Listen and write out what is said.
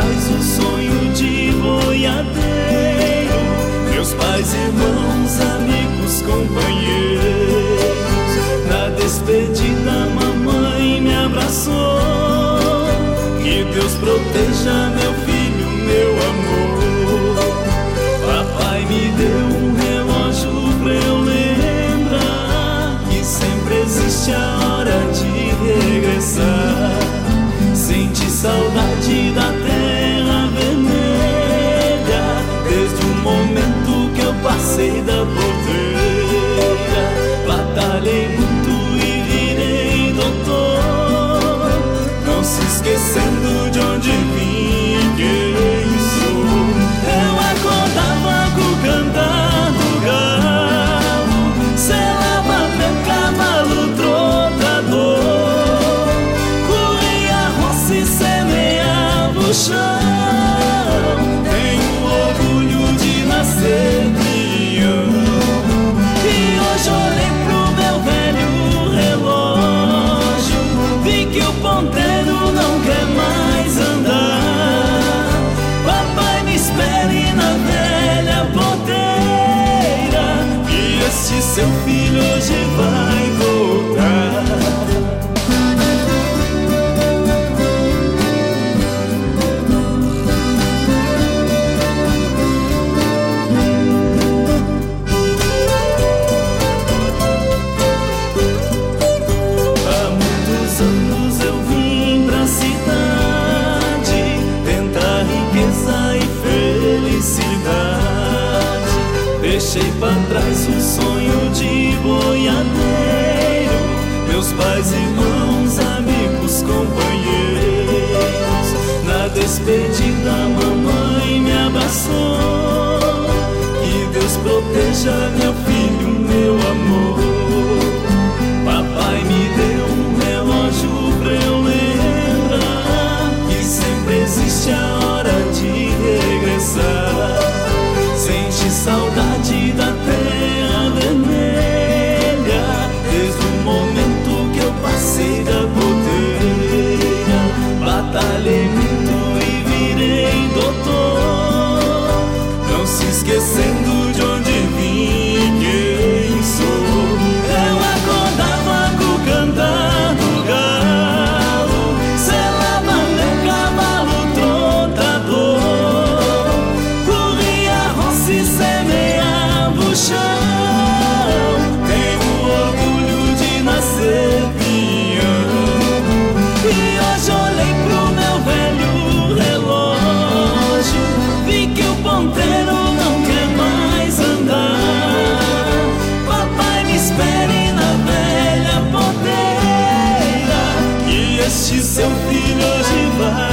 trás o sonho de boiadeiro. Meus pais, irmãos, amigos, companheiros. Na despedida mamãe me abraçou. Que Deus proteja meu filho, meu amor. Papai me deu um relógio pra eu lembrar que sempre existe a hora de regressar. Senti saudade da terra vermelha desde o momento que eu passei da porteira. Batalhei muito e virei doutor, não se esquecendo de onde vim e quem sou. Eu acordava com o cantar do galo, selava meu cavalo trotador, corria a roça e semeava o chão. Tenho orgulho de nascer peão. E hoje olhei pro meu velho relógio, vi que o ponteiro não quer mais andar. Papai me espere na velha porteira, que este seu filho hoje vai voltar. Há muitos anos eu vim pra cidade tentar riqueza e felicidade. Deixei pra trás o sonho de boiadeiro. Meus pais, irmãos, amigos, companheiros. Na despedida mamãe me abraçou. Que Deus proteja meu filho, meu amor. Papai me deu um relógio pra eu lembrar que sempre existe a hora de regressar. Sente saudade da terra vermelha desde o momento que eu passei da porteira. Batalhei muito e virei doutor, não se esquecendo de onde vim e quem sou. Eu acordava com o cantar do galo, selava meu cavalo trotador, corria a roça e semeava o chão. Tenho orgulho de nascer peão. E hoje olhei pro meu velho relógio, vi que o ponteiro não quer mais andar. Papai me espere na velha porteira, que este seu filho hoje vai